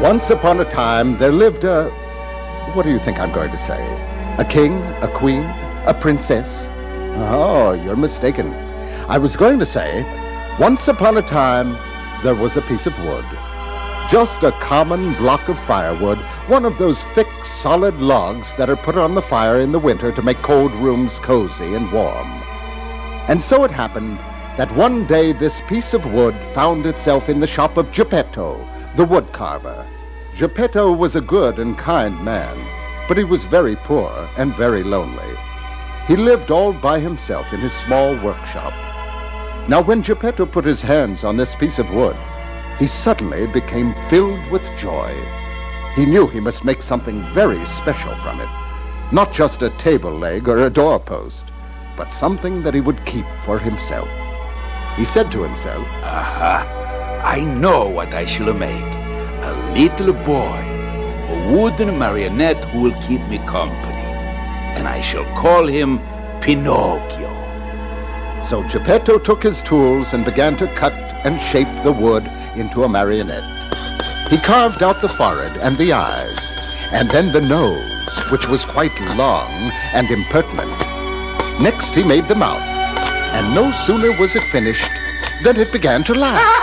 Once upon a time, there lived a... What do you think I'm going to say? A king, a queen, a princess? Oh, you're mistaken. I was going to say, once upon a time, there was a piece of wood. Just a common block of firewood, one of those thick, solid logs that are put on the fire in the winter to make cold rooms cozy and warm. And so it happened that one day this piece of wood found itself in the shop of Geppetto, the wood carver. Geppetto was a good and kind man, but he was very poor and very lonely. He lived all by himself in his small workshop. Now, when Geppetto put his hands on this piece of wood, he suddenly became filled with joy. He knew he must make something very special from it, not just a table leg or a doorpost, but something that he would keep for himself. He said to himself, Aha! I know what I shall make. A little boy, a wooden marionette who will keep me company. And I shall call him Pinocchio. So Geppetto took his tools and began to cut and shape the wood into a marionette. He carved out the forehead and the eyes, and then the nose, which was quite long and impertinent. Next he made the mouth, and no sooner was it finished than it began to laugh.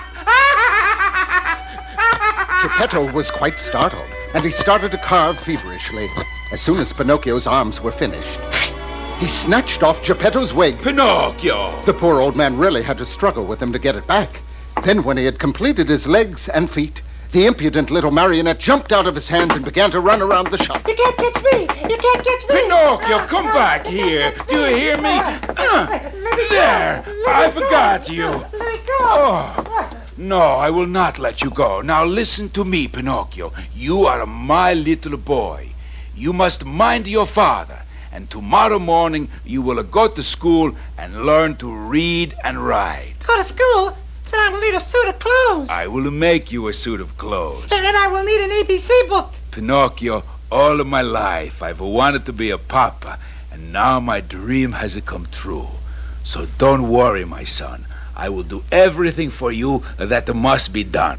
Geppetto was quite startled, and he started to carve feverishly. As soon as Pinocchio's arms were finished, he snatched off Geppetto's wig. Pinocchio! The poor old man really had to struggle with him to get it back. Then when he had completed his legs and feet, the impudent little marionette jumped out of his hands and began to run around the shop. You can't catch me! You can't catch me! Pinocchio, come back here! Do you hear me? There! I forgot you! Let me go! Oh, no, I will not let you go. Now listen to me, Pinocchio. You are my little boy. You must mind your father. And tomorrow morning you will go to school and learn to read and write. Go to school? Then I will need a suit of clothes. I will make you a suit of clothes. And then I will need an ABC book. Pinocchio, all of my life I've wanted to be a papa, and now my dream has come true. So don't worry, my son. I will do everything for you that must be done.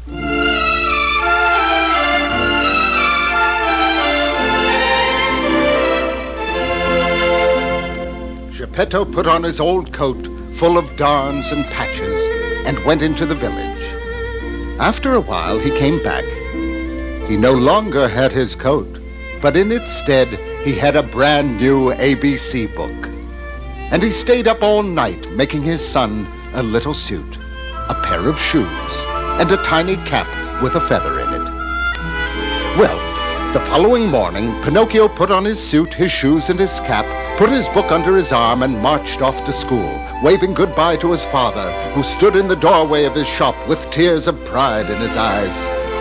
Geppetto put on his old coat full of darns and patches and went into the village. After a while he came back. He no longer had his coat, but in its stead he had a brand new ABC book. And he stayed up all night making his son a little suit, a pair of shoes, and a tiny cap with a feather in it. Well, the following morning, Pinocchio put on his suit, his shoes, and his cap, put his book under his arm, and marched off to school, waving goodbye to his father, who stood in the doorway of his shop with tears of pride in his eyes.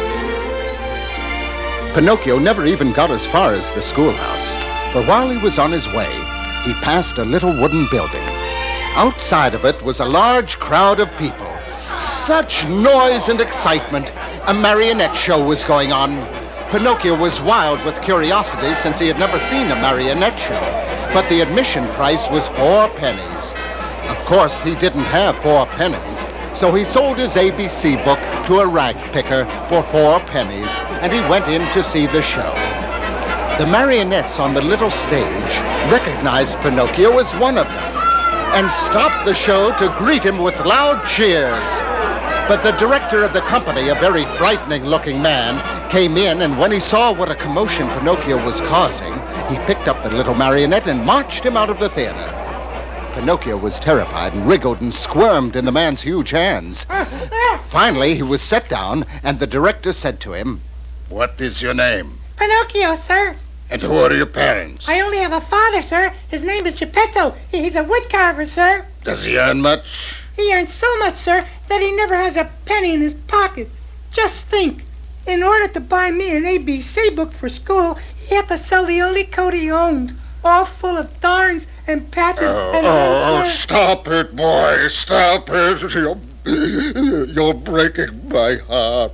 Pinocchio never even got as far as the schoolhouse, for while he was on his way, he passed a little wooden building. Outside of it was a large crowd of people. Such noise and excitement! A marionette show was going on. Pinocchio was wild with curiosity since he had never seen a marionette show, but the admission price was 4 pennies. Of course, he didn't have 4 pennies, so he sold his ABC book to a rag picker for 4 pennies, and he went in to see the show. The marionettes on the little stage recognized Pinocchio as one of them, and stopped the show to greet him with loud cheers. But the director of the company, a very frightening-looking man, came in, and when he saw what a commotion Pinocchio was causing, he picked up the little marionette and marched him out of the theater. Pinocchio was terrified and wriggled and squirmed in the man's huge hands. Finally, he was set down, and the director said to him, "What is your name? Pinocchio, sir. And who are your parents? I only have a father, sir. His name is Geppetto. He's a wood carver, sir. Does he earn much? He earns so much, sir, that he never has a penny in his pocket. Just think. In order to buy me an ABC book for school, he had to sell the only coat he owned, all full of darns and patches Oh, sir. stop it, boy. Stop it. You're breaking my heart.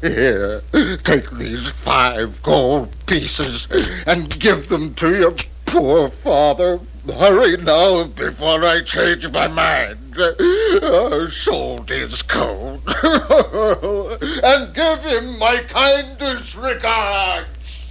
Here, take these 5 gold pieces and give them to your poor father. Hurry now before I change my mind. Sold his coat. And give him my kindest regards.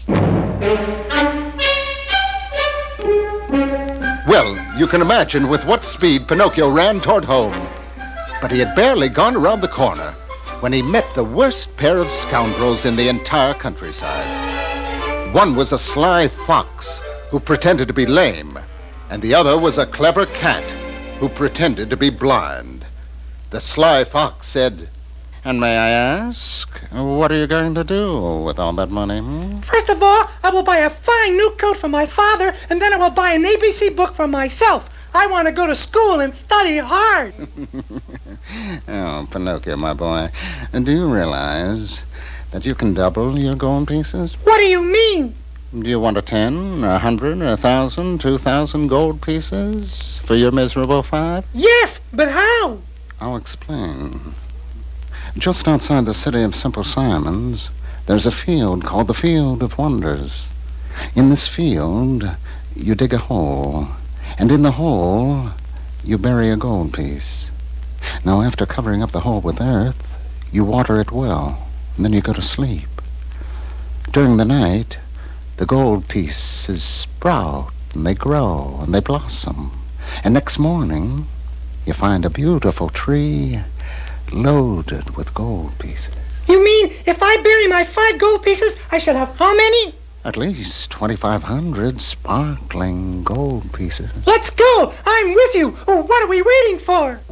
Well, you can imagine with what speed Pinocchio ran toward home. But he had barely gone around the corner when he met the worst pair of scoundrels in the entire countryside. One was a sly fox who pretended to be lame, and the other was a clever cat who pretended to be blind. The sly fox said, "And may I ask, what are you going to do with all that money?" First of all, I will buy a fine new coat for my father, and then I will buy an ABC book for myself. I want to go to school and study hard. Oh, Pinocchio, my boy, do you realize that you can double your gold pieces? What do you mean? Do you want 10, 100, 1,000, 2,000 gold pieces for your miserable 5? Yes, but how? I'll explain. Just outside the city of Simple Simons, there's a field called the Field of Wonders. In this field, you dig a hole, and in the hole, you bury a gold piece. Now, after covering up the hole with earth, you water it well, and then you go to sleep. During the night, the gold pieces sprout, and they grow, and they blossom. And next morning, you find a beautiful tree loaded with gold pieces. You mean if I bury my 5 gold pieces, I shall have how many? At least 2,500 sparkling gold pieces. Let's go! I'm with you! Oh, what are we waiting for?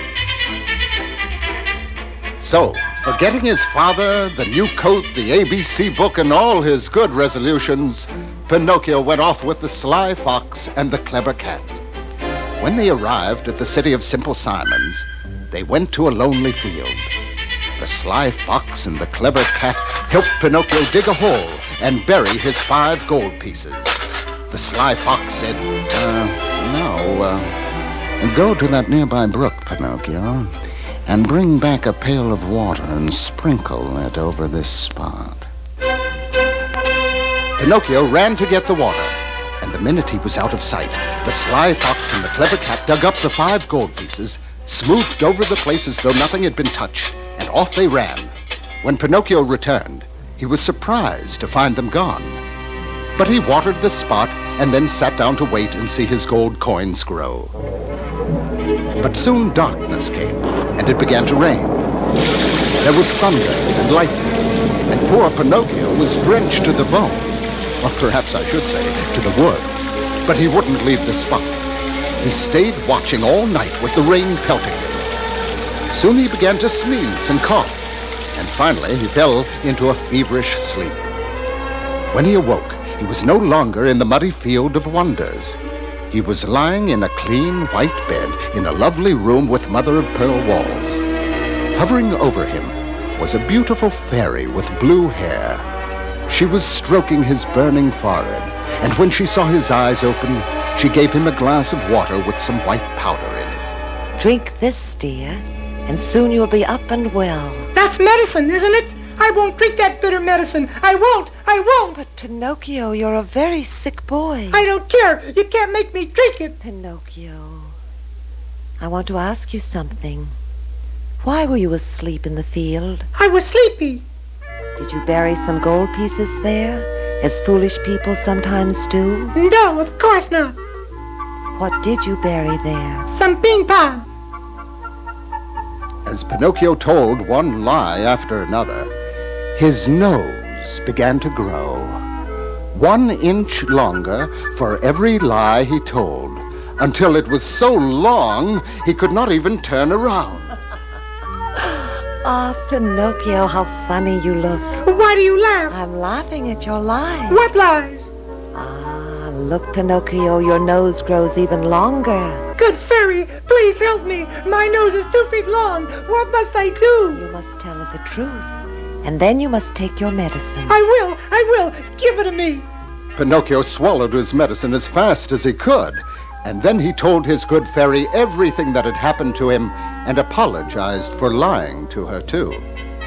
So, forgetting his father, the new coat, the ABC book, and all his good resolutions, Pinocchio went off with the sly fox and the clever cat. When they arrived at the city of Simple Simons, they went to a lonely field. The sly fox and the clever cat helped Pinocchio dig a hole and bury his 5 gold pieces. The sly fox said, go to that nearby brook, Pinocchio, and bring back a pail of water and sprinkle it over this spot. Pinocchio ran to get the water, and the minute he was out of sight, the sly fox and the clever cat dug up the 5 gold pieces, smoothed over the place as though nothing had been touched, and off they ran. When Pinocchio returned, he was surprised to find them gone. But he watered the spot and then sat down to wait and see his gold coins grow. But soon darkness came, and it began to rain. There was thunder and lightning, and poor Pinocchio was drenched to the bone. Or perhaps I should say, to the wood. But he wouldn't leave the spot. He stayed watching all night with the rain pelting him. Soon he began to sneeze and cough, and finally he fell into a feverish sleep. When he awoke, he was no longer in the muddy field of wonders. He was lying in a clean white bed in a lovely room with mother-of-pearl walls. Hovering over him was a beautiful fairy with blue hair. She was stroking his burning forehead, and when she saw his eyes open, she gave him a glass of water with some white powder in it. Drink this, dear, and soon you'll be up and well. That's medicine, isn't it? I won't drink that bitter medicine. I won't. But Pinocchio, you're a very sick boy. I don't care. You can't make me drink it. Pinocchio, I want to ask you something. Why were you asleep in the field? I was sleepy. Did you bury some gold pieces there, as foolish people sometimes do? No, of course not. What did you bury there? Some bean pods. As Pinocchio told one lie after another, his nose began to grow. 1 inch longer for every lie he told, until it was so long he could not even turn around. Ah, Pinocchio, how funny you look. Why do you laugh? I'm laughing at your lies. What lies? Ah, look, Pinocchio, your nose grows even longer. Good fairy, please help me. My nose is 2 feet long. What must I do? You must tell her the truth, and then you must take your medicine. I will. Give it to me. Pinocchio swallowed his medicine as fast as he could, and then he told his good fairy everything that had happened to him and apologized for lying to her, too.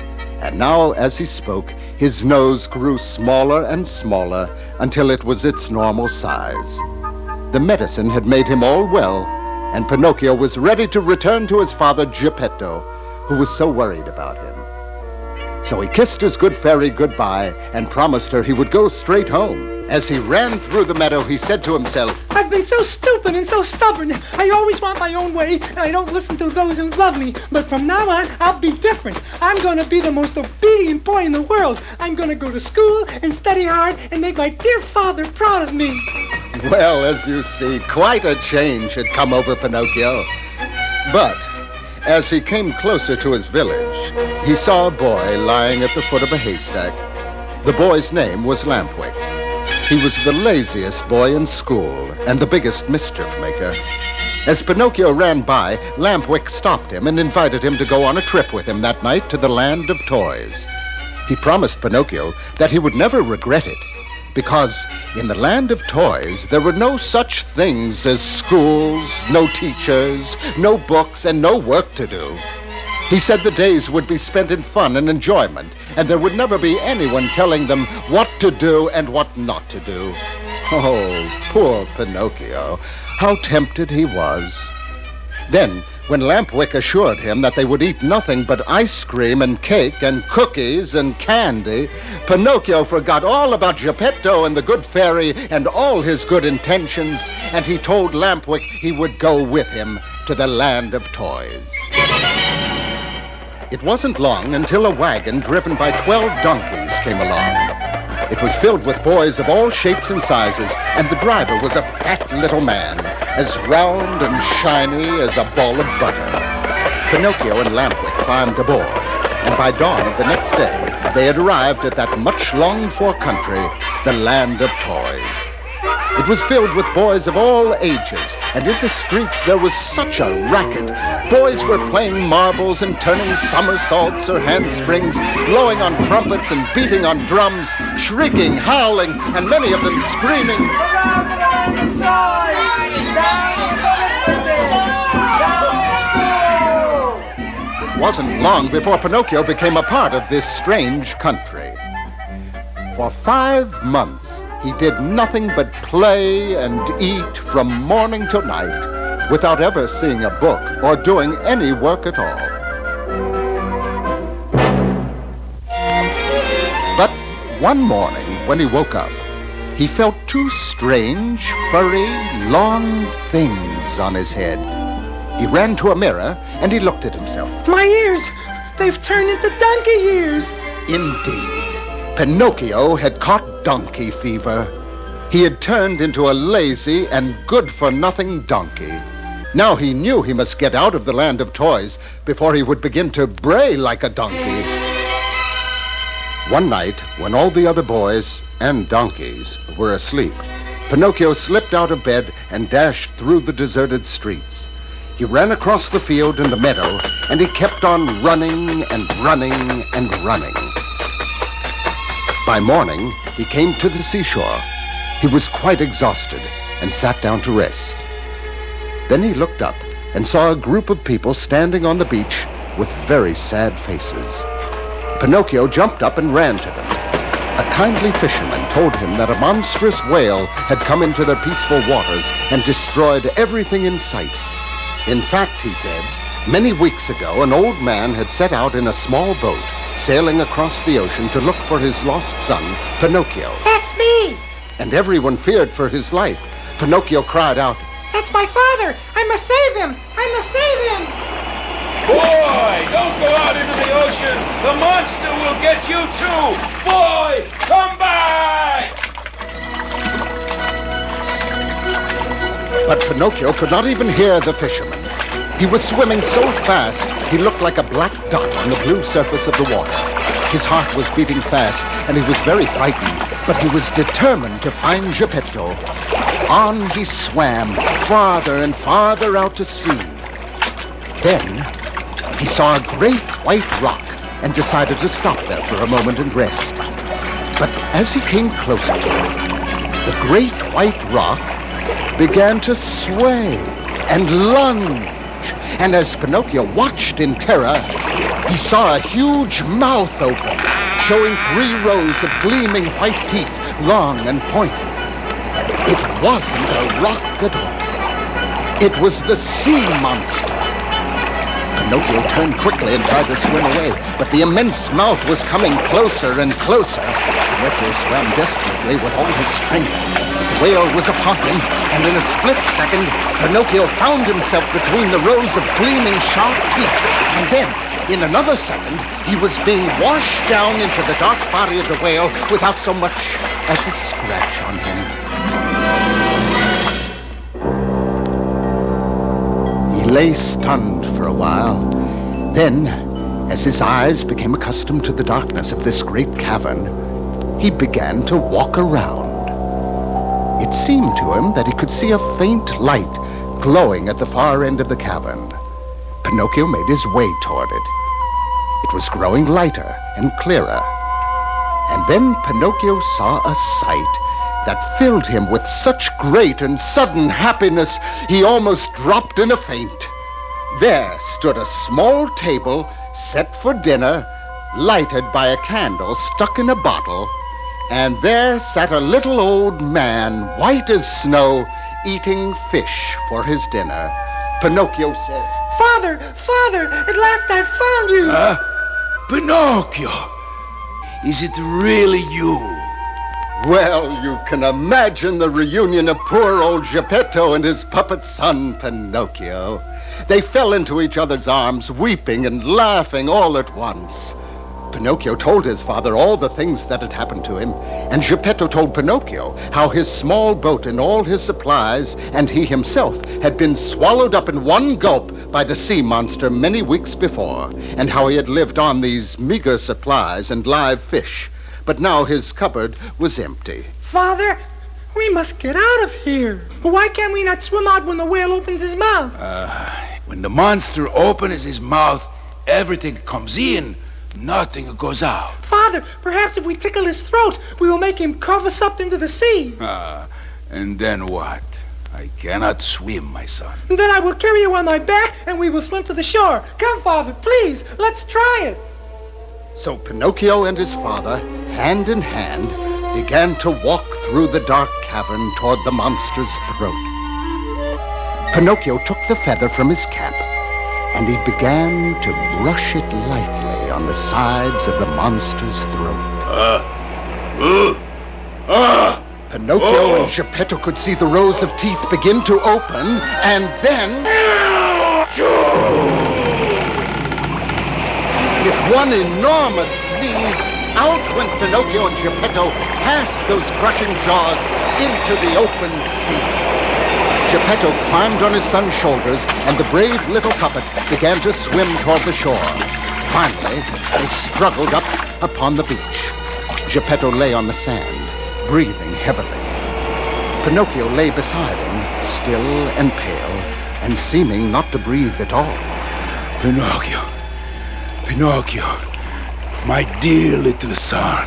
And now, as he spoke, his nose grew smaller and smaller until it was its normal size. The medicine had made him all well, and Pinocchio was ready to return to his father Geppetto, who was so worried about him. So he kissed his good fairy goodbye and promised her he would go straight home. As he ran through the meadow, he said to himself, I've been so stupid and so stubborn. I always want my own way, and I don't listen to those who love me. But from now on, I'll be different. I'm going to be the most obedient boy in the world. I'm going to go to school and study hard and make my dear father proud of me. Well, as you see, quite a change had come over Pinocchio. But as he came closer to his village, he saw a boy lying at the foot of a haystack. The boy's name was Lampwick. He was the laziest boy in school and the biggest mischief maker. As Pinocchio ran by, Lampwick stopped him and invited him to go on a trip with him that night to the land of toys. He promised Pinocchio that he would never regret it, because in the land of toys there were no such things as schools, no teachers, no books, and no work to do. He said the days would be spent in fun and enjoyment, and there would never be anyone telling them what to do and what not to do. Oh, poor Pinocchio, how tempted he was. Then, when Lampwick assured him that they would eat nothing but ice cream and cake and cookies and candy, Pinocchio forgot all about Geppetto and the good fairy and all his good intentions, and he told Lampwick he would go with him to the land of toys. It wasn't long until a wagon driven by 12 donkeys came along. It was filled with boys of all shapes and sizes, and the driver was a fat little man, as round and shiny as a ball of butter. Pinocchio and Lampwick climbed aboard, and by dawn of the next day, they had arrived at that much-longed-for country, the land of toys. It was filled with boys of all ages, and in the streets there was such a racket. Boys were playing marbles and turning somersaults or handsprings, blowing on trumpets and beating on drums, shrieking, howling, and many of them screaming, "Around the land of toys! Down with the Down! It wasn't long before Pinocchio became a part of this strange country. For 5 months, he did nothing but play and eat from morning till night without ever seeing a book or doing any work at all. But one morning, when he woke up, he felt 2 strange, furry, long things on his head. He ran to a mirror and he looked at himself. My ears! They've turned into donkey ears! Indeed, Pinocchio had caught donkey fever. He had turned into a lazy and good-for-nothing donkey. Now he knew he must get out of the land of toys before he would begin to bray like a donkey. One night, when all the other boys and donkeys were asleep, Pinocchio slipped out of bed and dashed through the deserted streets. He ran across the field and the meadow, and he kept on running and running and running. By morning, he came to the seashore. He was quite exhausted and sat down to rest. Then he looked up and saw a group of people standing on the beach with very sad faces. Pinocchio jumped up and ran to them. A kindly fisherman told him that a monstrous whale had come into their peaceful waters and destroyed everything in sight. In fact, he said, many weeks ago, an old man had set out in a small boat, sailing across the ocean to look for his lost son, Pinocchio. That's me! And everyone feared for his life. Pinocchio cried out, That's my father! I must save him! I must save him! Boy, don't go out into the ocean! The monster will get you too! Boy, come back! But Pinocchio could not even hear the fisherman. He was swimming so fast, he looked like a black dot on the blue surface of the water. His heart was beating fast, and he was very frightened, but he was determined to find Geppetto. On he swam, farther and farther out to sea. Then he saw a great white rock and decided to stop there for a moment and rest. But as he came closer to it, the great white rock began to sway and lunge. And as Pinocchio watched in terror, he saw a huge mouth open, showing 3 rows of gleaming white teeth, long and pointed. It wasn't a rock at all. It was the sea monster. Pinocchio turned quickly and tried to swim away, but the immense mouth was coming closer and closer. Pinocchio swam desperately with all his strength. But the whale was upon him, and in a split second, Pinocchio found himself between the rows of gleaming sharp teeth. And then, in another second, he was being washed down into the dark body of the whale without so much as a scratch on him. He lay stunned for a while. Then, as his eyes became accustomed to the darkness of this great cavern, he began to walk around. It seemed to him that he could see a faint light glowing at the far end of the cavern. Pinocchio made his way toward it. It was growing lighter and clearer. And then Pinocchio saw a sight that filled him with such great and sudden happiness, he almost dropped in a faint. There stood a small table set for dinner, lighted by a candle stuck in a bottle, and there sat a little old man, white as snow, eating fish for his dinner. Pinocchio said, Father, Father, at last I've found you. Pinocchio, is it really you? well, you can imagine the reunion of poor old Geppetto and his puppet son, Pinocchio. They fell into each other's arms, weeping and laughing all at once. Pinocchio told his father all the things that had happened to him, and Geppetto told Pinocchio how his small boat and all his supplies and he himself had been swallowed up in one gulp by the sea monster many weeks before, and how he had lived on these meager supplies and live fish. But now his cupboard was empty. Father, we must get out of here. Why can't we not swim out when the whale opens his mouth? When the monster opens his mouth, everything comes in. Nothing goes out. Father, perhaps if we tickle his throat, we will make him cough us up into the sea. And then what? I cannot swim, my son. And then I will carry you on my back, and we will swim to the shore. Come, Father, please, let's try it. So Pinocchio and his father, hand in hand, began to walk through the dark cavern toward the monster's throat. Pinocchio took the feather from his cap, and he began to brush it lightly on the sides of the monster's throat. Pinocchio and Geppetto could see the rows of teeth begin to open, and then... With one enormous sneeze, out went Pinocchio and Geppetto past those crushing jaws into the open sea. Geppetto climbed on his son's shoulders, and the brave little puppet began to swim toward the shore. Finally, they struggled up upon the beach. Geppetto lay on the sand, breathing heavily. Pinocchio lay beside him, still and pale, and seeming not to breathe at all. Pinocchio, Pinocchio, my dear little son.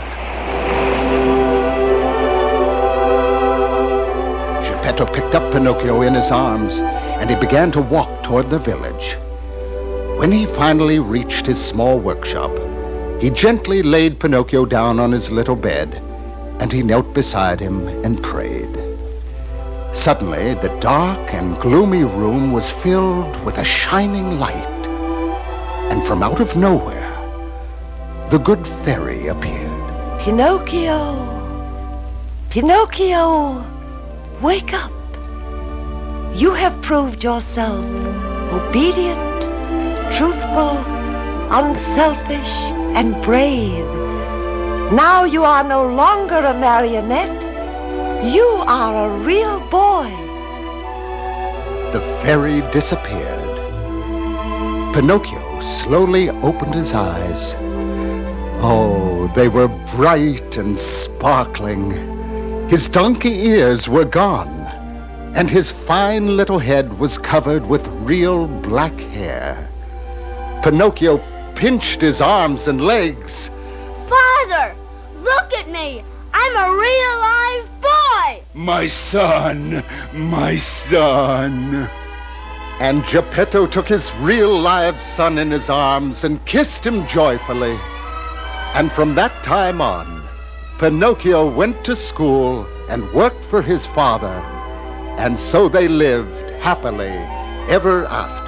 Geppetto picked up Pinocchio in his arms, and he began to walk toward the village. When he finally reached his small workshop, he gently laid Pinocchio down on his little bed, and he knelt beside him and prayed. Suddenly, the dark and gloomy room was filled with a shining light, and from out of nowhere, the good fairy appeared. Pinocchio! Pinocchio! Wake up! You have proved yourself obedient, truthful, unselfish, and brave. Now you are no longer a marionette. You are a real boy. The fairy disappeared. Pinocchio slowly opened his eyes. Oh, they were bright and sparkling. His donkey ears were gone, and his fine little head was covered with real black hair. Pinocchio pinched his arms and legs. Father, look at me. I'm a real live boy. My son, my son. And Geppetto took his real live son in his arms and kissed him joyfully. And from that time on, Pinocchio went to school and worked for his father. And so they lived happily ever after.